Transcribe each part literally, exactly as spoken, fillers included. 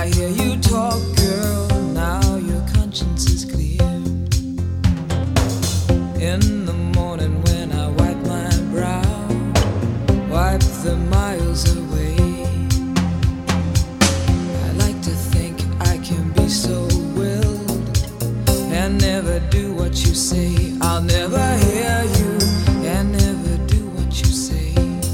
I hear you talk, girl, now your conscience is clear. In the morning when I wipe my brow, wipe the miles away, I like to think I can be so willed and never do what you say. I'll never hear you and never do what you say.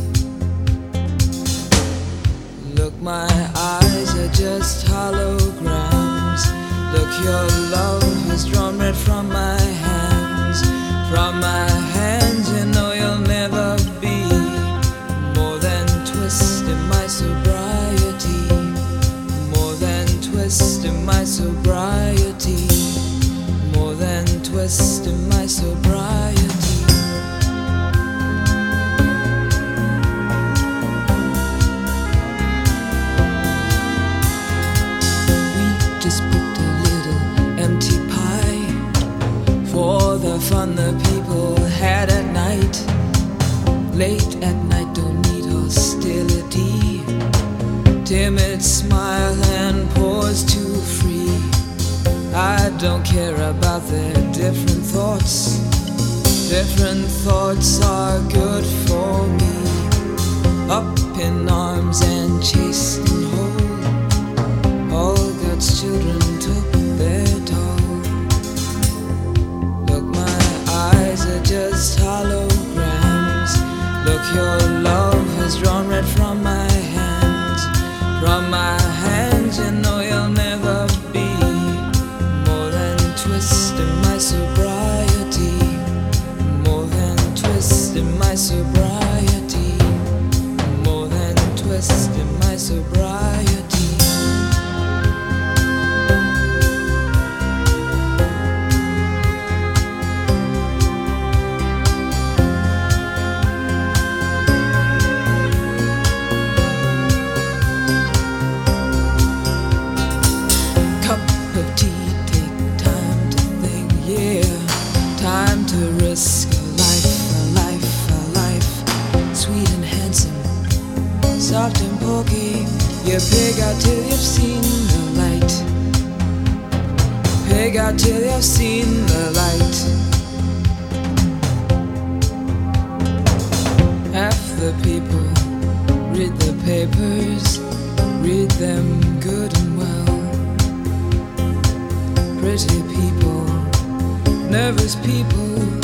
Look, my eyes are just holograms. Look, your love has drawn red from my hands. From my hands, you know you'll never be more than twist in my sobriety. More than twist in my sobriety. More than twist in my sobriety. Just booked a little empty pie for the fun the people had at night. Late at night, don't need hostility. Timid smile and pause too free. I don't care about their different thoughts. Different thoughts are good for me. Up in arms and chased and whole, all God's children took their toll. Look, my eyes are just holograms. Look, your love has drawn red from my hands. From my hands, you know you'll never be more than twist in my sobriety. More than twist in my sobriety. More than twist in my sobriety. Risk a life, a life, a life, sweet and handsome, soft and pokey. You pig out till you've seen the light. Pig out till you've seen the light. Half the people read the papers, read them good and well. Pretty people, nervous people,